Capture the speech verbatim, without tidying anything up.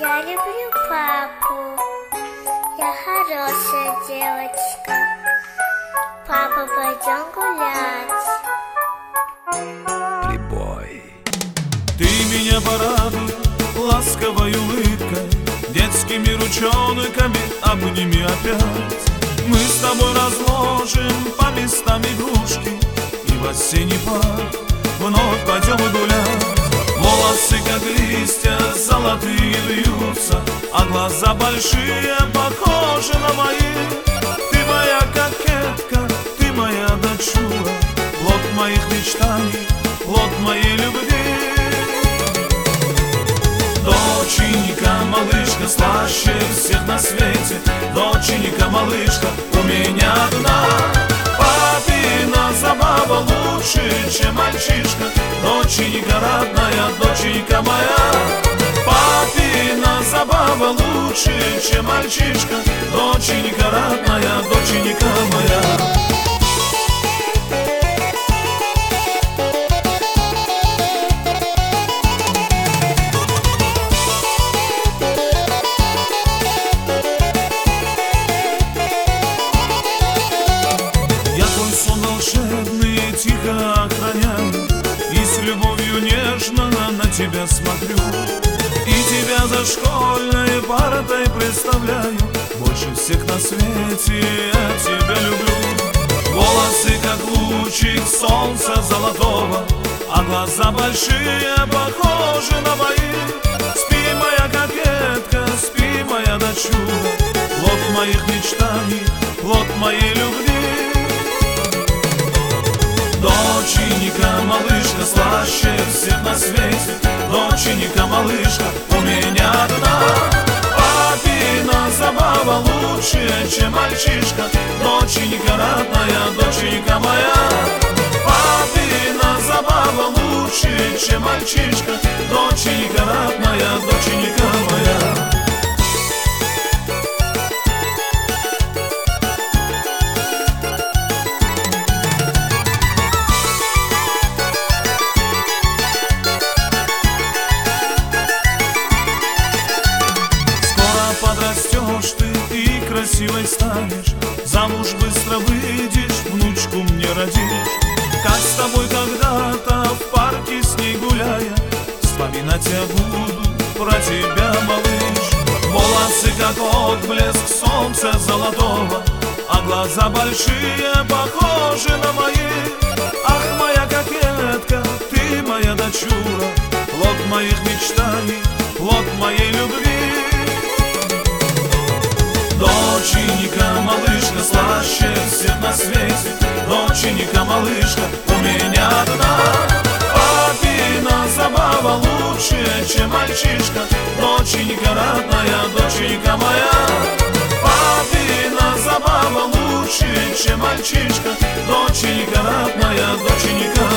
Я люблю папу. Я хорошая девочка. Папа, пойдем гулять. Прибой. Ты меня порадуй ласковой улыбкой, детскими ручонками обними опять. Мы с тобой разложим по местам игрушки, и в осенний парк вновь пойдем гулять. Волосы, как листья, золотые вьются, а глаза большие, похожи на мои. Ты моя кокетка, ты моя дочура, плод моих мечтаний, плод моей любви. Доченька, малышка, слаще всех на свете. Доченька, малышка, у меня одна. Папина забава лучше, чем мальчишка. Доченька родная, доченька моя. Папина забава лучше, чем мальчишка. Доченька родная, доченька моя. Тихо охраняю и с любовью нежно на тебя смотрю, и тебя за школьной партой представляю. Больше всех на свете я тебя люблю. Волосы, как лучик солнца золотого, а глаза большие, похожи на мои. Спи, моя кокетка, спи, моя дочура, плод моих мечтаний, плод моей любви. Доченька, малышка, слаще всех на свете. Доченька, малышка, у меня одна. Папина забава лучше, чем мальчишка. Доченька родная, доченька моя. Папина забава лучше, чем мальчишка. Доченька родная, доченька моя. Подрастешь ты и красивой станешь, замуж быстро выйдешь, внучку мне родишь. Как с тобой когда-то в парке с ней гуляя, вспоминать я буду про тебя, малыш. Волосы, как отблеск солнца золотого, а глаза большие, похожи на мои. Ах, моя кокетка, ты моя дочура, плод моих мечтаний, плод моей любви. Доченька, малышка, слаще всех на свете. Доченька, малышка, у меня одна. Папина забава лучше, чем мальчишка. Доченька родная, доченька моя. Папина забава лучше, чем мальчишка. Доченька родная, доченька